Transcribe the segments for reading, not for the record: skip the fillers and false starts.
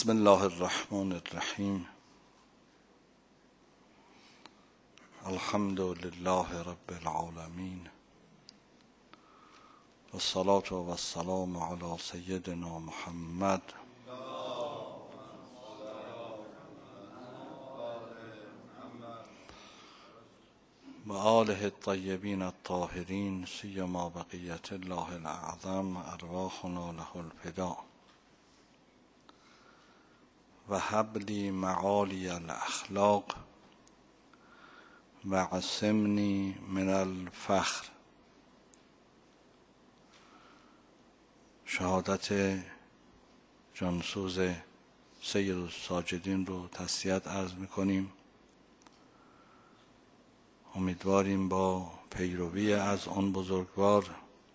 بسم الله الرحمن الرحیم. الحمد لله رب العالمین و الصلاة و السلام علی سیدنا محمد و آله الطیبین الطاهرین سیما بقیة الله الاعظم ارواحنا له الفداء و هب لی معالی الاخلاق و عصمنی من الفخر. شهادت جانسوز سید الساجدین رو تسلیت عرض میکنیم. امیدواریم با پیروی از آن بزرگوار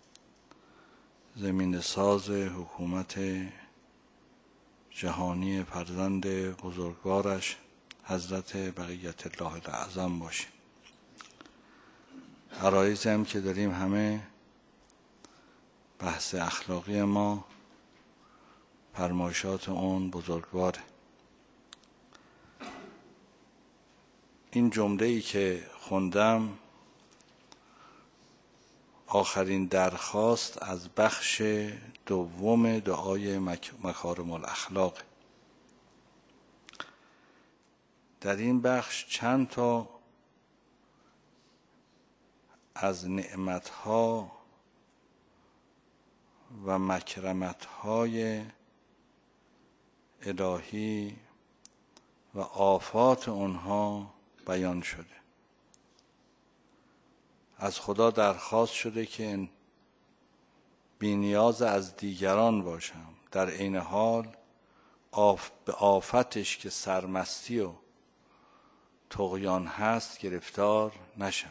زمین ساز حکومت جهانی فرزند بزرگوارش حضرت بقیت الله الاعظم باشیم. عرایضی هم که داریم همه بحث اخلاقی ما فرمایشات اون بزرگواره. این جمله‌ای که خوندم آخرین درخواست از بخش دوم دعای مکارم الاخلاق. در این بخش چند تا از نعمتها و مکرمتهای الهی و آفات اونها بیان شده. از خدا درخواست شده که بی‌نیاز از دیگران باشم، در عین حال به آفتش که سرمستی و طغیان هست گرفتار نشم.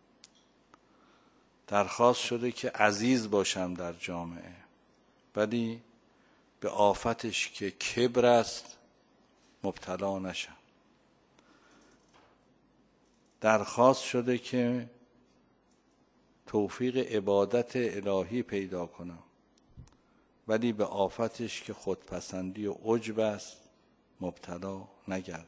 درخواست شده که عزیز باشم در جامعه ولی به آفتش که کبر است مبتلا نشم. درخواست شده که توفیق عبادت الهی پیدا کنم ولی به آفتش که خودپسندی و عجب است مبتلا نگردم.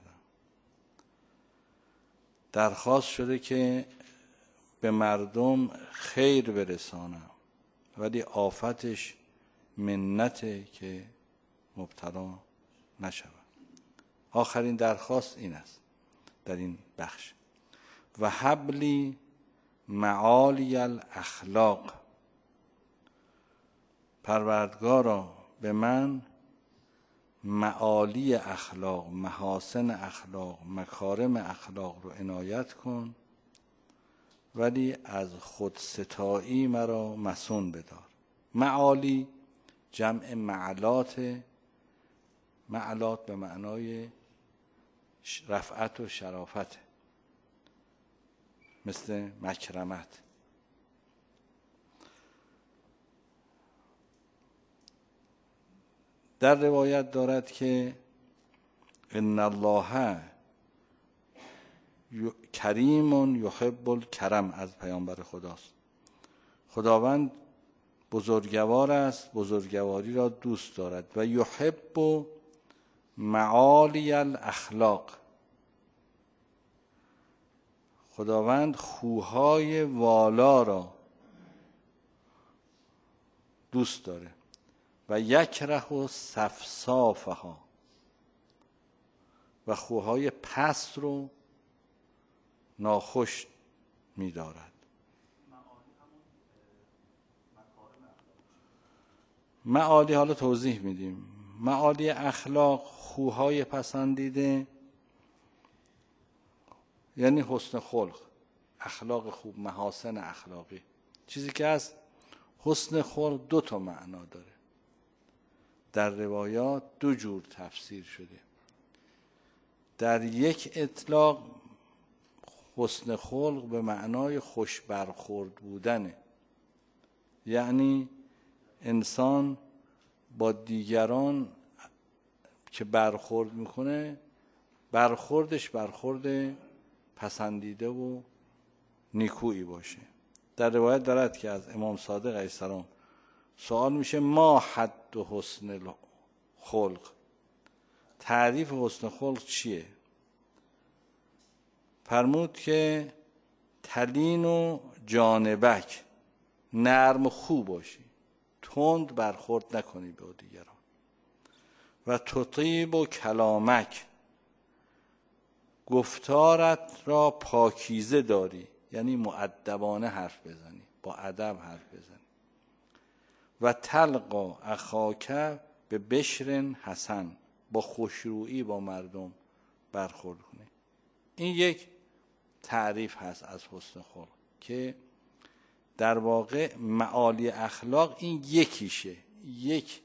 درخواست شده که به مردم خیر برسانم ولی آفتش منته که مبتلا نشوم. آخرین درخواست این است در این بخش. و حبلی معالی الاخلاق. پروردگارا به من معالی اخلاق، محاسن اخلاق، مکارم اخلاق رو عنایت کن ولی از خودستایی مرا مصون بدار. معالی جمع معلات، معلات به معنای رفعت و شرافت، مثل مکرمت. در روایت دارد که ان الله کریم یحب الکرم، از پیامبر خداست. خداوند بزرگوار است، بزرگواری را دوست دارد. و یحب معالی الاخلاق، خداوند خوهای والا را دوست داره. و یکره صفصافها، و خوهای پست رو ناخوش می‌دارد. معالی حالا توضیح میدیم. معالی اخلاق، خوهای پسندیده یعنی حسن خلق، اخلاق خوب، محاسن اخلاقی. چیزی که از حسن خلق دو تا معنا داره. در روایات دو جور تفسیر شده. در یک اطلاق حسن خلق به معنای خوش برخورد بودنه، یعنی انسان با دیگران که برخورد میکنه برخوردش برخورد پسندیده و نیکویی باشه. در روایت دارد که از امام صادق علیه السلام سوال میشه ما حد حسن خلق، تعریف حسن خلق چیه؟ فرمود که تلین و جانبک، نرم و خوب باشی، تند برخورد نکنی با دیگران. و تطیب و کلامک، گفتارت را پاکیزه داری، یعنی مؤدبانه حرف بزنی، با ادب حرف بزنی. و تلقا اخاک به بشر حسن، با خوشرویی با مردم برخورد کنی. این یک تعریف هست از حسن خلق که در واقع معالی اخلاق این یکیشه، یک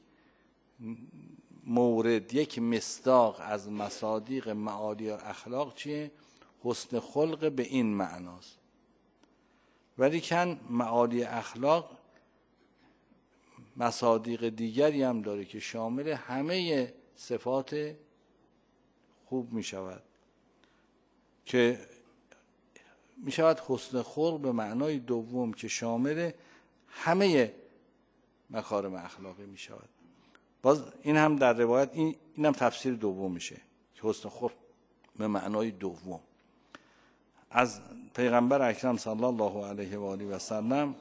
مورد، یک مصداق از مصادیق معالی اخلاق چیه؟ حسن خلق به این معناست. ولیکن معالی اخلاق مصادیق دیگری هم داره که شامل همه صفات خوب می شود، که می شود حسن خلق به معنای دوم که شامل همه مکارم اخلاقی می شود. باز این هم در روایت این هم تفسیر دوم میشه که حسن خلق به معنای دوم. از پیغمبر اکرم صلی الله علیه و آله و سلم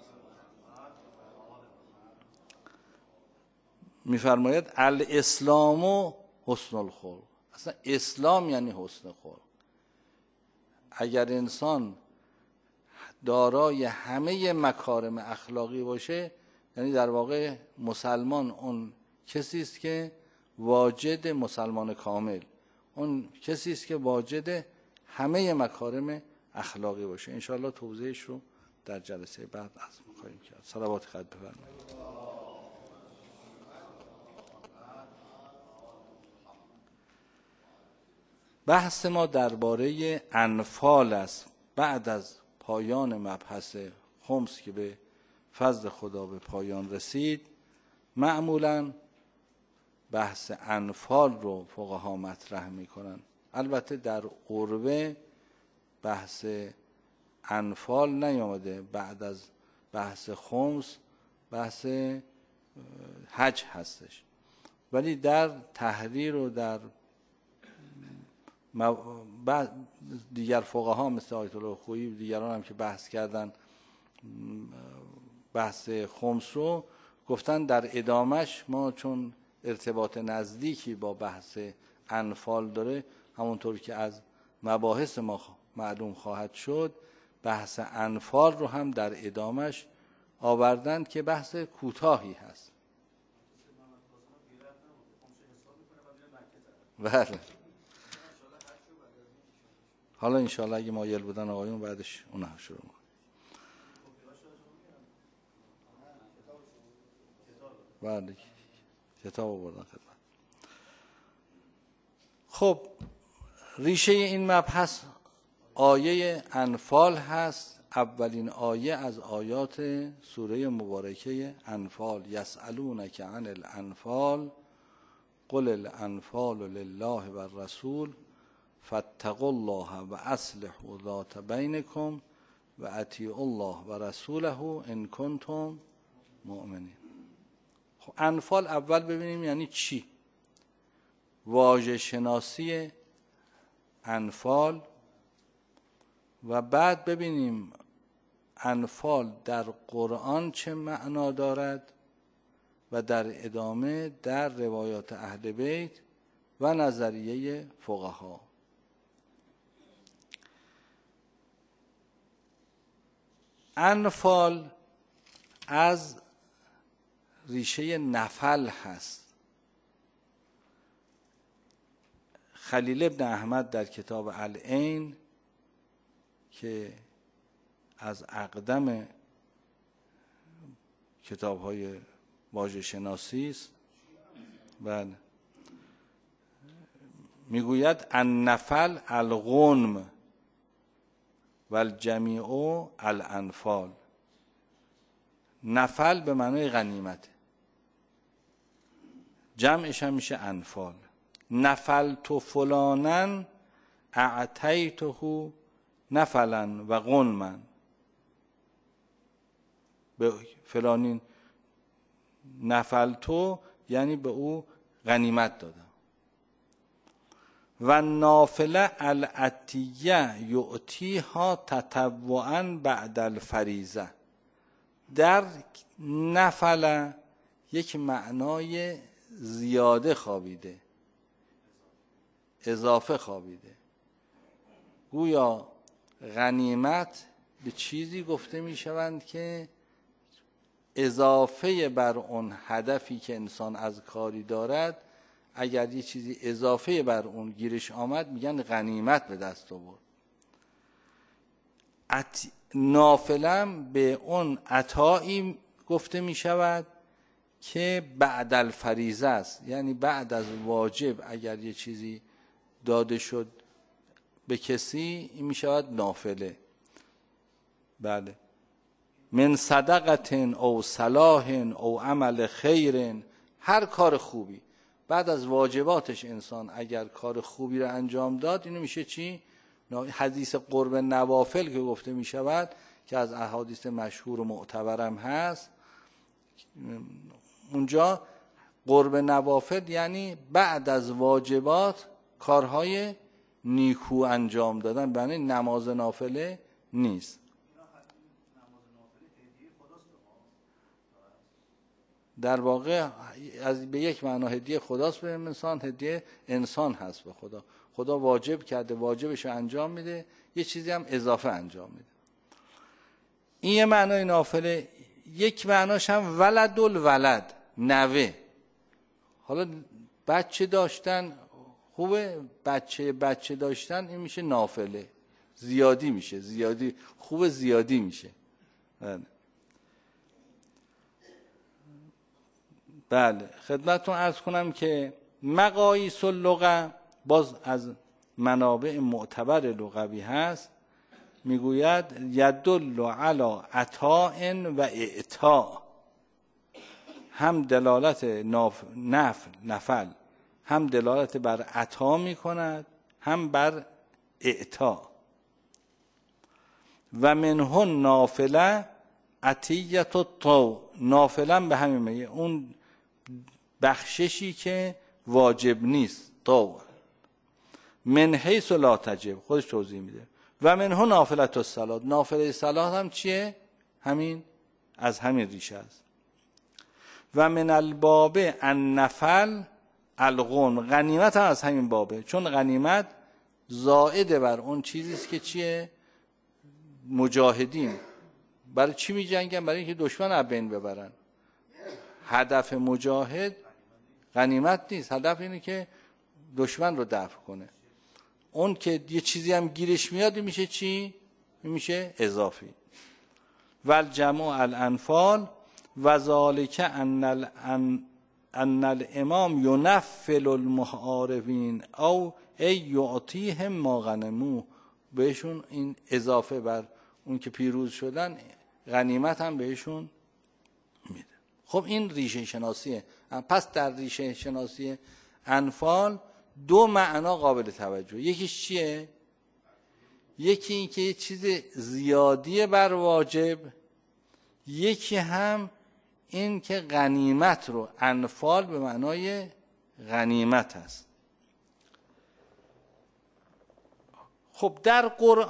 میفرماید الاسلام و حسن الخلق. اصلا اسلام یعنی حسن خلق. اگر انسان دارای همه مکارم اخلاقی باشه، یعنی در واقع مسلمان اون کسی است که واجد، مسلمان کامل اون کسی است که واجد همه مکارم اخلاقی باشه. انشاءالله توضیحش رو در جلسه بعد عرض می‌کنیم کرد. صلوات خود بفرمایید. بحث ما درباره انفال است. بعد از پایان مبحث خمس که به فضل خدا به پایان رسید، معمولاً بحث انفال رو فقها مطرح میکنن. البته در قربه بحث انفال نیامده، بعد از بحث خمس بحث حج هستش، ولی در تحریر و در دیگر فقها مثل آیت الله خویی و دیگران هم که بحث کردن بحث خمس رو، گفتن در ادامش ما چون ارتباط نزدیکی با بحث انفال داره، همونطور که از مباحث ما معلوم خواهد شد، بحث انفال رو هم در ادامش آوردند که بحث کوتاهی هست. بله، حالا انشاءالله اگه مایل بودن آقایون بعدش اونها شروع می‌کنیم. بله، کتاب آوردن خدمت. خب ریشه این مبحث آیه انفال هست، اولین آیه از آیات سوره مبارکه انفال. یسألونک عن الانفال قل الانفال لله و الرسول فاتقوا الله و اصلحوا ذات بینکم و اطیعوا الله و رسوله ان کنتم مؤمنین. خب انفال اول ببینیم یعنی چی. واژه شناسی انفال و بعد ببینیم انفال در قرآن چه معنا دارد و در ادامه در روایات اهل بیت و نظریه فقها. انفال از ریشه نفل هست. خلیل ابن احمد در کتاب العین که از اقدم کتاب‌های واژه شناسی است و میگوید النفل الغنم و الجمیع الانفال. نفل به معنای غنیمت، جمعش هم میشه انفال. نفلت فلانن اعطیته نفلا و غنما، به فلانین نفلتو یعنی به او غنیمت دادم. و نافله العطیه یعطیها تطوعا بعد الفریضه. در نفله یک معنای زیاده خوابیده، اضافه خوابیده. گویا غنیمت به چیزی گفته می شوند که اضافه بر اون هدفی که انسان از کاری دارد، اگر یه چیزی اضافه بر اون گیرش آمد میگن غنیمت به دست آورد. نافلم به اون عطایی گفته می شود که بعد الفریضه است، یعنی بعد از واجب اگر یه چیزی داده شد به کسی، این می شود نافله. بله، من صدقت او صلاح او عمل خیر، هر کار خوبی بعد از واجباتش انسان اگر کار خوبی رو انجام داد، اینو میشه چی؟ حدیث قرب نوافل که گفته می شود که از احادیث مشهور و معتبرم هست، اونجا قرب نوافل یعنی بعد از واجبات کارهای نیکو انجام دادن، یعنی نماز نافله نیست. در واقع از به یک معنا هدیه خداست به انسان، هدیه انسان هست به خدا. خدا واجب کرده، واجبش رو انجام میده، یه چیزی هم اضافه انجام میده. این یه معنای نافله. یک معناش هم ولد الولد، نوه. حالا بچه داشتن خوبه، بچه داشتن این میشه نافله، زیادی میشه، زیادی خوبه، زیادی میشه. بله، خدمتتون عرض کنم که مقاییس اللغه باز از منابع معتبر لغوی هست، میگوید یدل علی عطاء و اعطاء، هم دلالت نفل هم دلالت بر عطا میکند، هم بر اعطاء. و منه نافله عطیت الطوع، نافله به همین میگه اون بخششی که واجب نیست، طوع. من حیث لا تجب، خودش توضیح میده. و منه نافلة الصلاة، نافله صلات هم چیه؟ همین، از همین ریشه است. و من الباب النفل الغنم، غنیمت هم از همین بابه، چون غنیمت زائد بر اون چیزی است که چیه؟ مجاهدین برای چی می جنگن؟ برای اینکه دشمن از بین ببرن. هدف مجاهد غنیمت نیست، هدف اینه که دشمن رو دفع کنه. اون که یه چیزی هم گیرش میاد میشه چی؟ میشه اضافی. والجمع الانفال و ذالک ان الامام ینفل المحاربین او ای یعطیهم ما غنموه، بهشون این اضافه بر اون که پیروز شدن غنیمت هم بهشون میده. خب این ریشه شناسیه. پس در ریشه شناسی انفال دو معنا قابل توجه. یکیش چیه؟ یکی این که یه چیز زیادی بر واجب، یکی هم این که غنیمت رو، انفال به معنای غنیمت هست. خب در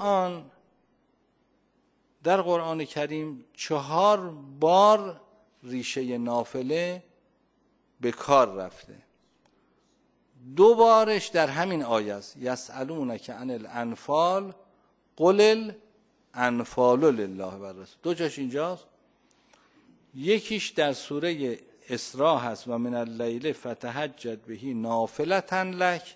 قرآن کریم 4 بار ریشه نافله به کار رفته. 2 بارش در همین آیه است، یسألونک عن الانفال قل الانفال لله و الرسول. 2 جاش اینجاست. یکیش در سوره اسراء هست و من اللیل فتهجد به نافلة لک،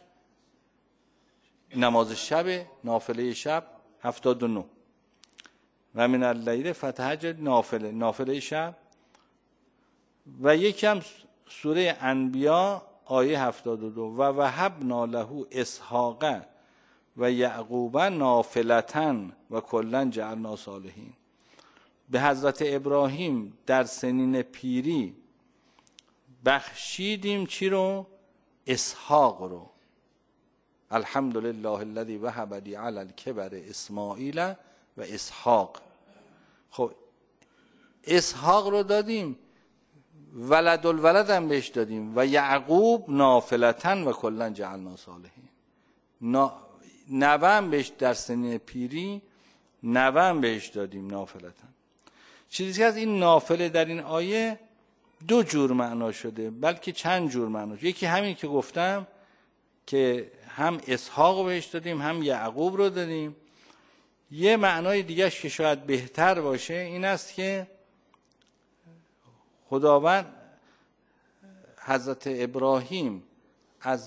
نماز شب، نافله شب 79. و من اللیل فتهجد نافله شب. و یکم سوره انبیاء آیه 72 و وهبنا له اسحاق و یعقوب نافلة و کلا جعلنا صالحین. به حضرت ابراهیم در سنین پیری بخشیدیم چی رو؟ اسحاق رو. الحمدلله الذی وهب لی علی الکبر اسماعیل و اسحاق. خب اسحاق رو دادیم، ولد الولد هم بهش دادیم، و یعقوب نافلة و کلا جعلنا صالحین. نوام بهش در سن پیری نوام بهش دادیم نافلتن. چیزی که از این نافله در این آیه دو جور معنا شده، بلکه چند جور معنا شده. یکی همین که گفتم که هم اسحاق بهش دادیم هم یعقوب رو دادیم. یه معنای دیگهش که شاید بهتر باشه این است که خداوند حضرت ابراهیم از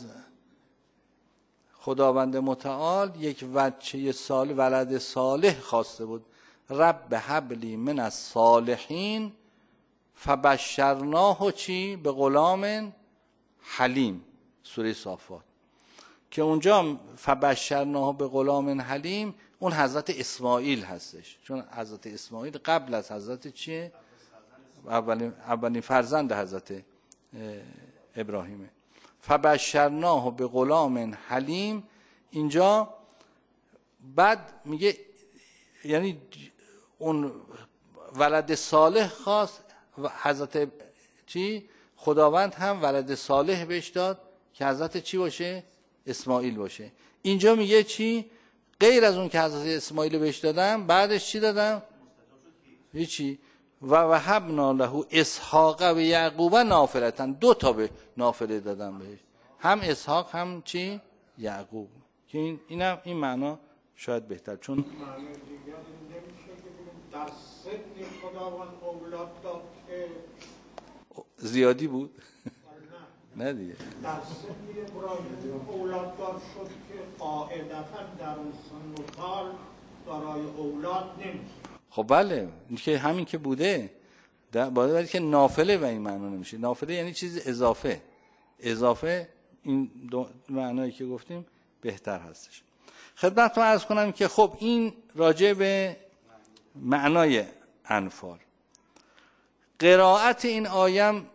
خداوند متعال یک بچه صالح، ولد صالح خواسته بود. رب هب لی من الصالحین فبشرناه چی؟ به غلام حلیم، سوره صافات، که اونجا فبشرناه به غلام حلیم اون حضرت اسماعیل هستش، چون حضرت اسماعیل قبل از حضرت چیه؟ اولین فرزند حضرت ابراهیمه. فبشرناه به غلام حلیم، اینجا بعد میگه یعنی اون ولد صالح خواست و حضرت چی؟ خداوند هم ولد صالح بهش داد که حضرت چی باشه؟ اسماعیل باشه. اینجا میگه چی؟ غیر از اون که حضرت اسماعیل بهش دادم، بعدش چی دادم؟ هیچی. و وهبنا له اسحاق و یعقوب نافلتن، دو تا به نافله دادم بهش، هم اسحاق هم چی؟ یعقوب. که این معنا شاید بهتر، چون معنی دیگر نمیشه که در سن خداوند اولاد داد که زیادی بود. نه دیگه در سن ابراهیم اولاددار شد که قاعدتا در اون سن و سال برای اولاد نمیشه. خب بله، این که همین که بوده باید که نافله و این معنا نمیشه. نافله یعنی چیز اضافه این دو معنایی که گفتیم بهتر هستش. خدمتتون عرض کنم که خب این راجع به معنای انفال. قرائت این آیم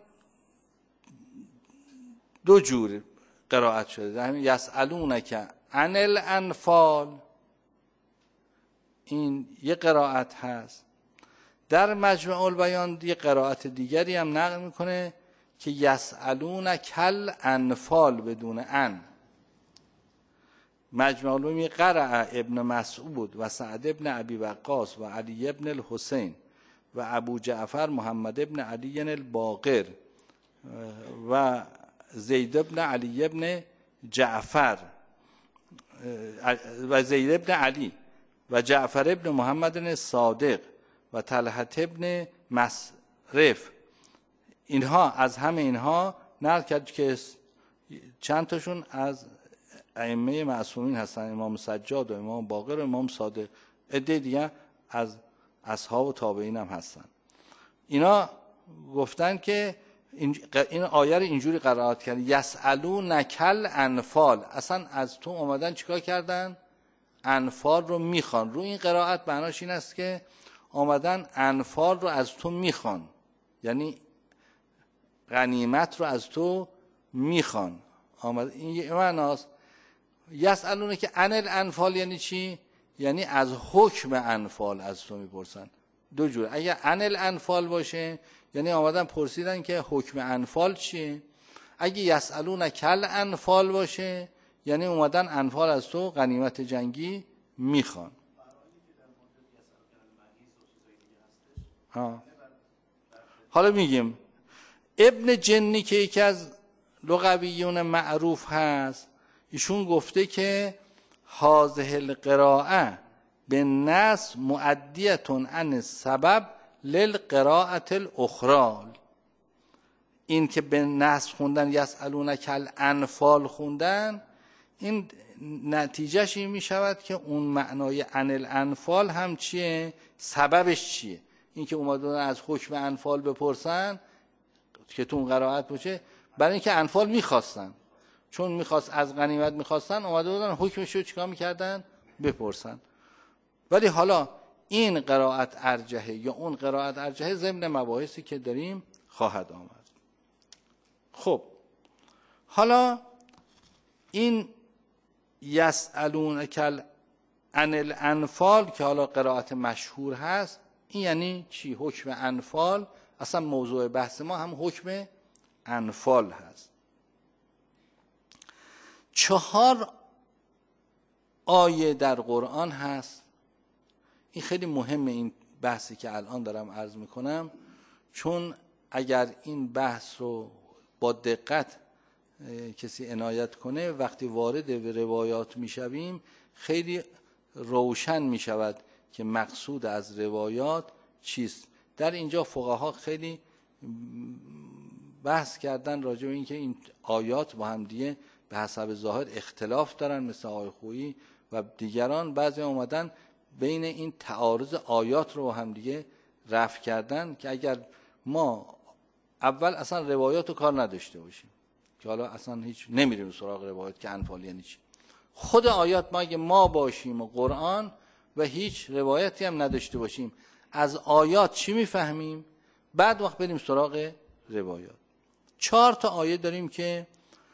دو جور قرائت شده. همین یسألونک عن الانفال، این یه قرائت هست. در مجمع البیان یه قرائت دیگری هم نقل میکنه که یسألونک الانفال بدون ان. مجمع البیان قرأ ابن مسعود و سعد ابن ابی وقاص و علی ابن الحسین و ابو جعفر محمد ابن علی الباقر و زید ابن علی ابن جعفر و زید ابن علی و جعفر ابن محمد الصادق و طلحه ابن مصرف، اینها از همه اینها نقل کرد که چند تاشون از ائمه معصومین هستن، امام سجاد و امام باقر و امام صادق، عده دیگه از اصحاب و تابعین هم هستن. اینا گفتن که این آیه رو اینجوری قرائت کرد یسألونک الانفال، اصلا از تو اومدن چیکار کردن؟ انفال رو میخوان. رو این قرائت معناش این است که اومدن انفال رو از تو میخوان، یعنی غنیمت رو از تو میخوان. این یه معناست. یسألونک عن الانفال یعنی چی؟ یعنی از حکم انفال از تو میپرسن. دو جور، اگه عن الانفال باشه یعنی آمدن پرسیدن که حکم انفال چیه. اگه یسألونک الانفال باشه یعنی اومدن انفال از تو غنیمت جنگی میخوان. حالا میگیم ابن جنی که یکی از لغویون معروف هست، ایشون گفته که هذه القراءه بالنص مؤدیه عن السبب للقراءه الاخرى. این که به نص خوندن یسألونک الانفال خوندن، این نتیجهش این می شود که اون معنای عن الانفال هم چیه؟ سببش چیه؟ این که اومدن از حکم انفال بپرسن که تو اون قرائت باشه، برای اینکه انفال میخواستن، چون میخواست از غنیمت میخواستن، اومده بودن حکمش رو چیکار میکردن؟ بپرسن. ولی حالا این قرائت ارجحه یا اون قرائت ارجحه ضمن مباحثی که داریم خواهد آمد. خب حالا این یسألونک عن الانفال که حالا قرائت مشهور هست، این یعنی چی؟ حکم انفال. اصلا موضوع بحث ما هم حکم انفال هست. 4 آیه در قرآن هست. این خیلی مهمه، این بحثی که الان دارم عرض میکنم، چون اگر این بحث رو با دقت کسی عنایت کنه، وقتی وارد به روایات میشویم خیلی روشن میشود که مقصود از روایات چیست. در اینجا فقها خیلی بحث کردن راجع به اینکه این آیات با هم دیگه به حسب ظاهر اختلاف دارن، مثل آقای خویی و دیگران. بعضی اومدن بین این تعارض آیات رو با هم دیگه رفع کردن که اگر ما اول اصلا روایات رو کار نداشته باشیم، که حالا اصلا هیچ نمیریم سراغ روایات که انفال یعنی چی، خود آیات ما اگه ما باشیم و قرآن و هیچ روایتی هم نداشته باشیم، از آیات چی میفهمیم؟ بعد وقت بریم سراغ روایات. 4 تا آیه داریم که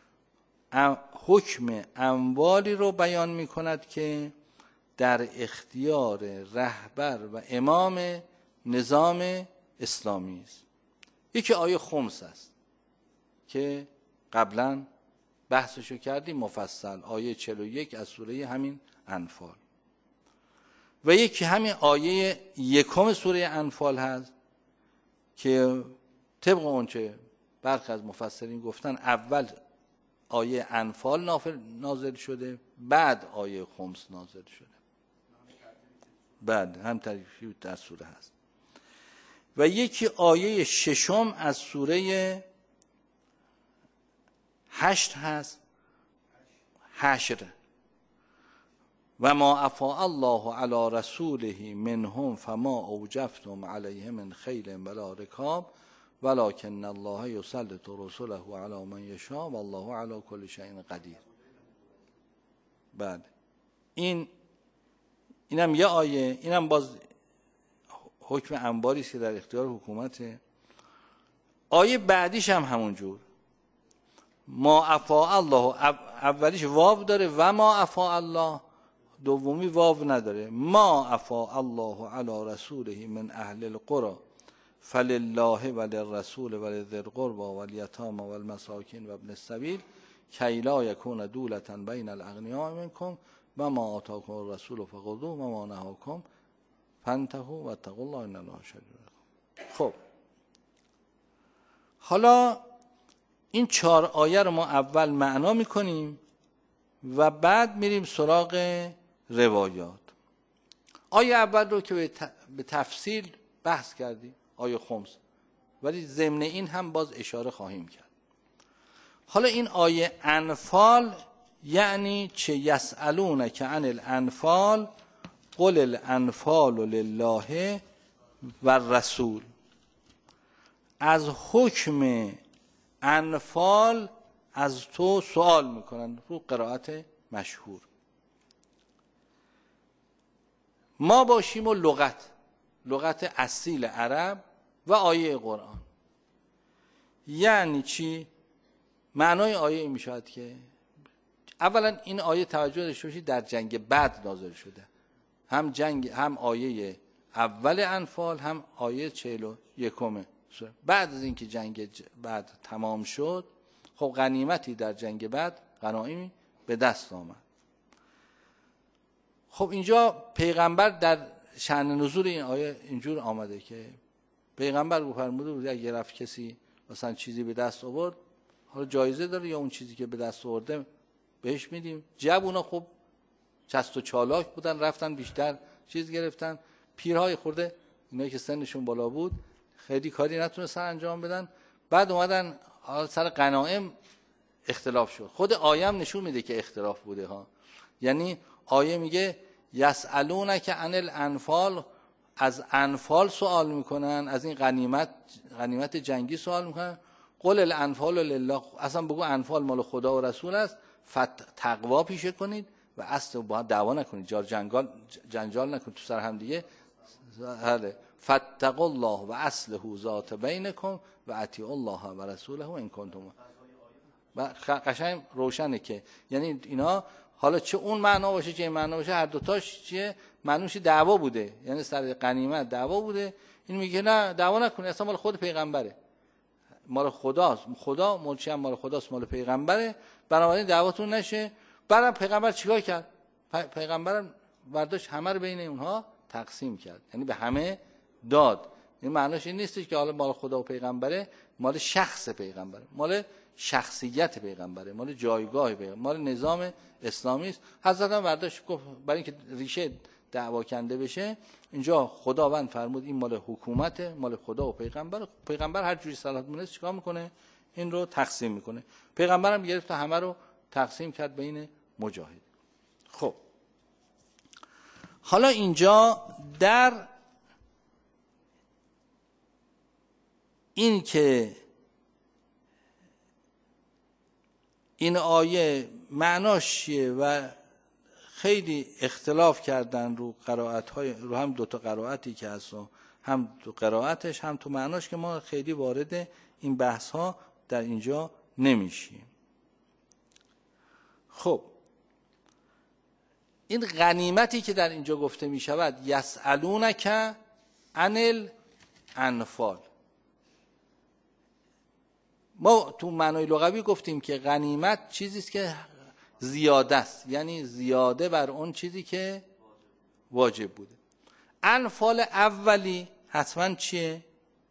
حکم اموالی رو بیان میکند که در اختیار رهبر و امام نظام اسلامی است. یکی آیه خمس است که قبلا بحثشو کردیم مفصل، آیه 41 از سوره همین انفال. و یکی همین آیه 1 سوره انفال هست که طبق اونچه برخی از مفسرین گفتن اول آیه انفال نازل شده، بعد آیه خمس نازل شده، بعد هم تعریفی در سوره هست. و یکی آیه 6 از سوره 8 هست، حشر، و ما افاء الله علی رسوله منهم فما اوجفتم علیه من خیل ولا رکاب ولکن الله یسلط رسله علی من یشاء والله علی کل شیء قدیر. بعد اینم یه آیه، اینم باز حکم انباری است که در اختیار حکومته. آیه بعدیش هم همون جور، ما افاء الله، اولیش واو داره و ما افاء الله، دومی واو نداره. ما افاء الله علی رسوله من اهل القرى فلله وللرسول ولذی القربى والیتامى والمساکین وابن السبیل کی لا یکون دولة بین الاغنیاء منکم و ما آتاکم الرسول فخذوه و ما نهاکم فانتهوا واتقوا الله ان الله شدید العقاب. خب حالا این 4 آیه رو ما اول معنا میکنیم و بعد میریم سراغ روایات. آیه اول رو که به تفصیل بحث کردیم، آیه خمس، ولی ضمن این هم باز اشاره خواهیم کرد. حالا این آیه انفال یعنی چه؟ یسألونک عن الانفال قل الانفال لله و الرسول. از حکم انفال از تو سوال میکنن، رو قرائت مشهور. ما باشیم و لغت اصیل عرب و آیه قرآن. یعنی چی؟ معنای آیه این میشود که اولا این آیه توجه داشته باشید در جنگ بدر نازل شده، هم آیه اول انفال هم آیه 41. بعد از اینکه جنگ بدر تمام شد، خب غنیمتی در جنگ بدر، غنایمی به دست آمد. خب اینجا پیغمبر در شأن نزول این آیه اینجور آمده که پیغمبر فرموده بود اگه رفت کسی مثلا چیزی به دست آورد، حالا جایزه داره یا اون چیزی که به دست آورده بهش میدیم. جوونا خب چست و چالاک بودن، رفتن بیشتر چیز گرفتن. پیرهای خورده، اینایی که سنشون بالا بود، خیلی کاری نتونستن انجام بدن. بعد اومدن سر غنایم اختلاف شد. خود آیه هم نشون میده که اختلاف بوده ها. یعنی آیه میگه یسألونک عن الانفال، از انفال سوال میکنن، از این غنیمت جنگی سوال میکنن. قل الانفال لله، اصلا بگو انفال مال خدا و رسول است، تقوا پیشه کنید و اصل با دعوا نکنید، جنجال نکنید تو سر هم دیگه. فاتقوا الله و اصلح ذات بینکم و اطیعوا الله و رسوله ان کنتم. قشنگ روشنه که یعنی اینا، حالا چه اون معنا باشه چه این معنا باشه، هر دوتاش چیه؟ معنوش دعوا بوده، یعنی سر غنیمت دعوا بوده. این میگه نه دعوا نکنید، اصلا مال خود پیغمبره، مال خداست، خدا ملچه هم مال خداست، مال پیغمبره، بنابراین دعواتون نشه. بعدم پیغمبر چیکار کرد؟ پیغمبرم برداشت همه رو بین اونها تقسیم کرد، یعنی به همه داد. این معناش این نیستش که حالا مال خدا و پیغمبره، مال شخص پیغمبره، مال شخصیت پیغمبره، مال جایگاه پیغمبره، مال نظام اسلامی است. حضرت هم برداشت گفت برای اینکه ریشه دعوا کنده بشه، اینجا خداوند فرمود این مال حکومت، مال خدا و پیغمبر هر جوری صلاح دونست چیکار میکنه؟ این رو تقسیم میکنه. پیغمبرم گرفت همه رو تقسیم کرد بین مجاهد. خب حالا اینجا در این که این آیه معناش چیه و خیلی اختلاف کردن رو قرائت‌های، رو هم دو تا قرائتی که هست، هم تو قرائتش هم تو معناش، که ما خیلی وارد این بحث ها در اینجا نمیشیم. خب این غنیمتی که در اینجا گفته می شود، یسألونک عن الانفال، ما تو معنای لغوی گفتیم که غنیمت چیزی است که زیاده است، یعنی زیاده بر اون چیزی که واجب بوده. انفال اولی حتما چیه؟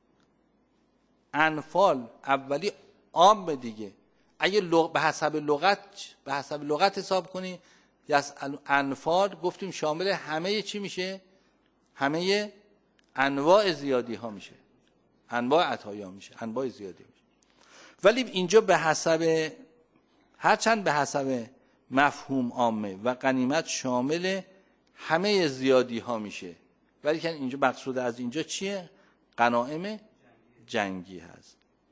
انفال اولی عام دیگه. اگه به حسب لغت حساب کنی، انفال گفتیم شامل همه چی میشه؟ همه انواع زیادی ها میشه، انواع عطایا میشه، انواع زیادی میشه. ولی اینجا به حسب، هرچند به حسب مفهوم عامه و غنیمت شامل همه زیادی ها میشه، ولی که اینجا مقصود از اینجا چیه؟ غنایم جنگی هست،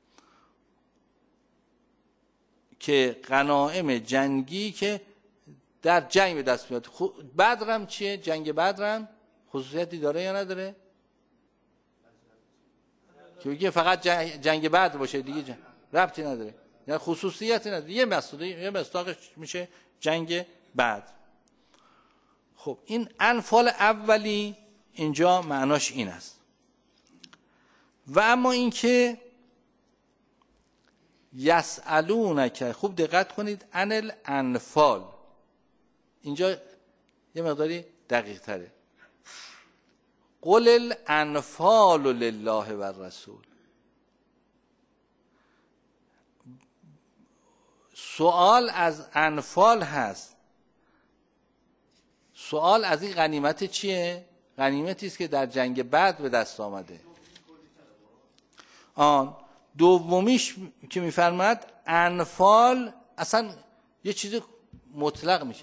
که غنایم جنگی که در جنگ به دست میاد. بدرم چیه؟ جنگ بدرم خصوصیتی داره یا نداره؟ که بگه فقط جنگ بدر باشه دیگه ربطی نداره، یعنی خصوصیتی نداره، یه مصداقش میشه جنگ بدر. خب این انفال اولی اینجا معناش این است. و اما این که یسألونک، خوب دقت کنید، عن الانفال، اینجا یه مقداری دقیق تره. قل الانفال لله و الرسول. سوال از انفال هست، سوال از این غنیمت چیه؟ غنیمتی است که در جنگ بدر به دست آمده. دومیش که میفرماد انفال اصلا یه چیز مطلق میشه.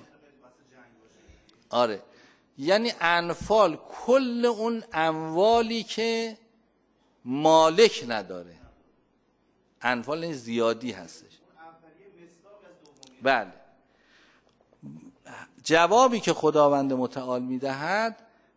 آره، یعنی انفال کل اون اموالی که مالک نداره، انفال زیادی هستش. بله، جوابی که خداوند متعال میدهد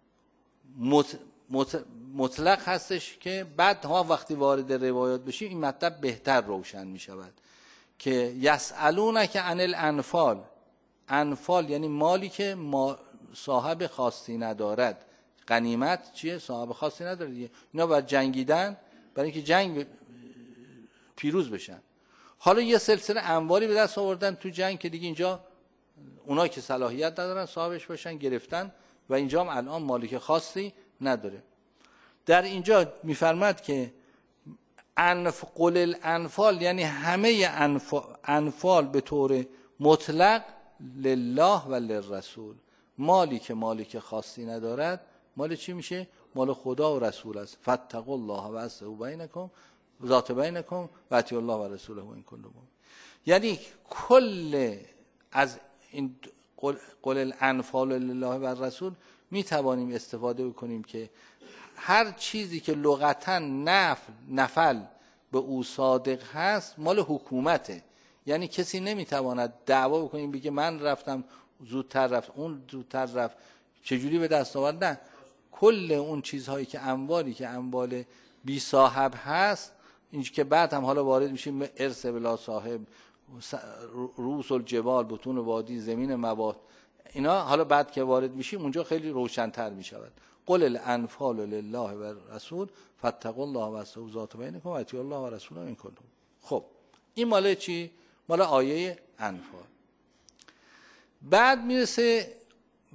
مطلق هستش که بعد ها وقتی وارد روایات بشیم این مطلب بهتر روشن می شود، که یسألونک عن الانفال. انفال یعنی مالی که صاحب خاصی ندارد. غنیمت چیه؟ صاحب خاصی نداره دیگه. اینا باید جنگیدن برای اینکه جنگ پیروز بشن. حالا یه سلسله اموالی به دست آوردن تو جنگ که دیگه اینجا اونایی که صلاحیت ندارن صاحبش باشن گرفتن، و اینجا هم الان مالک خاصی نداره. در اینجا میفرماد که قل الانفال یعنی همه انفال به طور مطلق لله و للرسول. مالی که مالک خاصی ندارد مال چی میشه؟ مال خدا و رسول است. فاتقوا الله و اصلحوا بینکم ذات بینکم و اطیعوا الله و رسوله ان کنتم مؤمنین. یعنی کل از این قل الانفال لله و الرسول می توانیم استفاده بکنیم که هر چیزی که لغتا نفل به او صادق هست مال حکومته. یعنی کسی نمیتواند دعوا بکنه بگه من رفتم زودتر رفت، اون زودتر رفت، چجوری به دست آورد؟ نه، کل اون چیزهایی که اموالی که اموال بی صاحب هست، این که بعد هم حالا وارد میشیم ارث بلا صاحب، رؤوس الجبال، بطون وادی، زمین مواد، اینا حالا بعد که وارد میشیم اونجا خیلی روشن‌تر میشود. قل الانفال لله و رسول فاتقوا الله و اصلحوا ذات بینکم و اطیعوا الله و رسوله ان کنتم. خب این مال چی؟ مال آیه انفال. بعد میرسه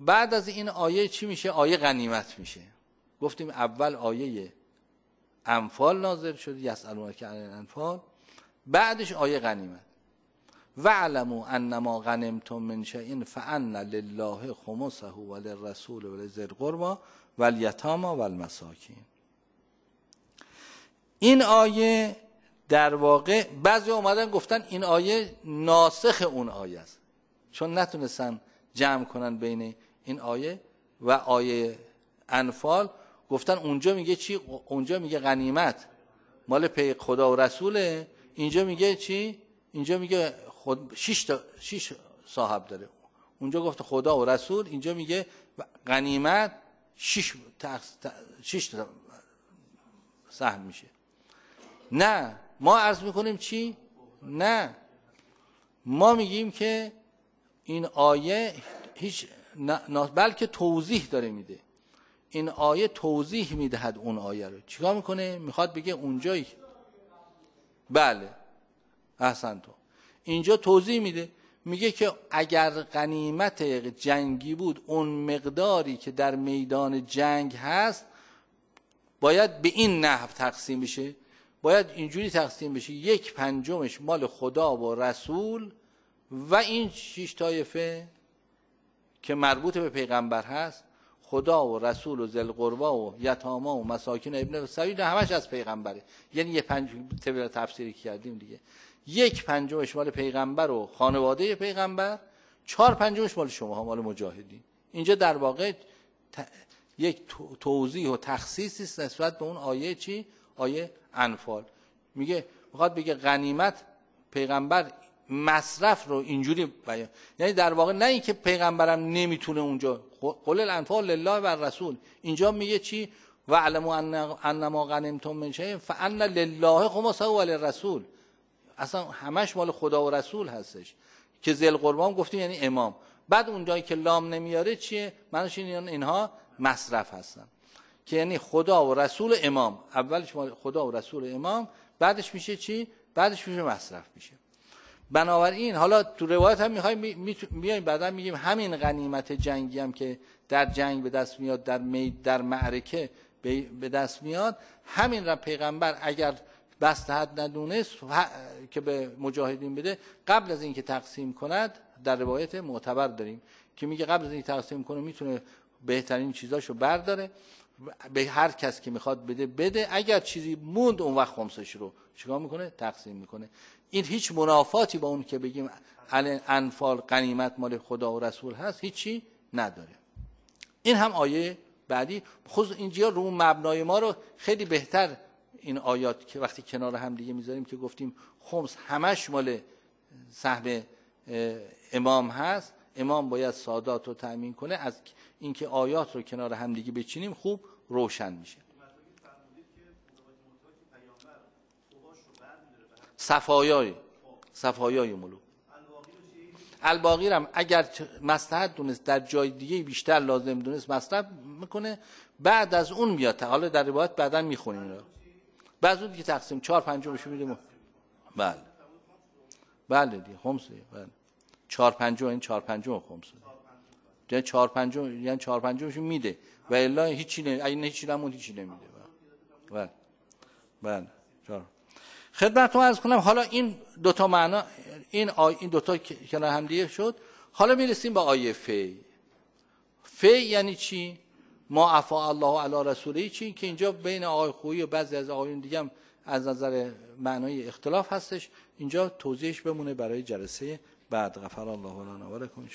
بعد از این آیه چی میشه؟ آیه غنیمت میشه. گفتیم اول آیه انفال نازل شد، یسألونک عن الانفال، بعدش آیه غنیمت. واعلموا انما غنمتم من شیء فان لله خمسه وللرسول ولذی القربى والیتامی والمساکین. این آیه در واقع بعضی اومدن گفتن این آیه ناسخ اون آیه است، چون نتونستن جمع کنن بین این آیه و آیه انفال. گفتن اونجا میگه چی؟ اونجا میگه غنیمت مال خدا و رسوله، اینجا میگه چی؟ اینجا میگه خود 6 صاحب داره. اونجا گفت خدا و رسول، اینجا میگه غنیمت 6 سهم میشه. نه، ما عرض میکنیم چی؟ نه، ما میگیم که این آیه هیچ بلکه توضیح داره میده. این آیه توضیح میدهد اون آیه رو. چیکار میکنه؟ میخواد بگه اونجایی، بله احسن تو، اینجا توضیح میده، میگه که اگر غنیمت جنگی بود اون مقداری که در میدان جنگ هست باید به این نحو تقسیم بشه، باید اینجوری تقسیم بشه: 1/5 مال خدا و رسول و این 6 طایفه که مربوط به پیغمبر هست، خدا و رسول و ذی القربی و یتاما و مساکین ابن السبیل، همش از پیغمبره. یعنی 1/5 تفسیری کردیم دیگه، 1/5 مال پیغمبر و خانواده پیغمبر، 4/5 مال شما، مال مجاهدین. اینجا در واقع یک توضیح و تخصیصی است نسبت به اون آیه چی؟ آیه انفال. میخواد بگه غنیمت پیغمبر مصرف رو اینجوری بیان، یعنی در واقع نه اینکه پیغمبرم نمیتونه اونجا قل الانفال لله و الرسول، اینجا میگه چی؟ واعلموا انما غنمتم من شیء فان لله خمسه وللرسول. اصلا همش مال خدا و رسول هستش که ذی القربی گفتیم یعنی امام. بعد اونجایی که لام نمیاره چیه؟ معنیش اینها مصرف هستن، که یعنی خدا و رسول امام، اولش مال خدا و رسول امام، بعدش میشه چی؟ بعدش میشه مصرف میشه. بنابراین حالا تو روایت هم میایم بعدا میگیم همین غنیمت جنگی هم که در جنگ به دست میاد، در معرکه به دست میاد، همین را پیغمبر اگر بسته‌حد ندونست که به مجاهدین بده، قبل از اینکه تقسیم کند، در روایت معتبر داریم که میگه قبل از اینکه تقسیم کنه میتونه بهترین چیزاشو برداره به هر کس که میخواد بده، اگر چیزی موند اون وقت خمسش رو چیکار میکنه؟ تقسیم میکنه. این هیچ منافاتی با اون که بگیم انفال غنیمت مال خدا و رسول هست هیچی نداره. این هم آیه بعدی خود اینجا رو مبنای ما رو خیلی بهتر این آیات که وقتی کنار هم دیگه میذاریم که گفتیم خمس همش مال سهم امام هست، امام باید سادات رو تأمین کنه. از اینکه آیات رو کنار هم دیگه بچینیم خوب روشن میشه. صفایای ملوک الباقی هم اگر مصلحت دونست در جای دیگه بیشتر لازم دونست مصرف میکنه، بعد از اون میاد. حالا در روایت بعدا میخونیم اینا. بعد اون دیگه تقسیم 4/5 میده. بله دیگه خمسه. بله 4/5 این 4/5 خمسه. یعنی 4/5 یعنی 4/5 میده و الا هیچی نه، اگه هیچی نموند هیچی نمیده. بله خدمتتون عرض کنم. حالا این دو تا معنا، این دو تا کنار هم دیگه شد. حالا میرسیم به آیه فی یعنی چی؟ ما عفا الله علی رسوله چی؟ که اینجا بین آقای خویی و بعضی از آقایون دیگه هم از نظر معنای اختلاف هستش. اینجا توضیحش بمونه برای جلسه بعد. غفر الله لنا و لکم.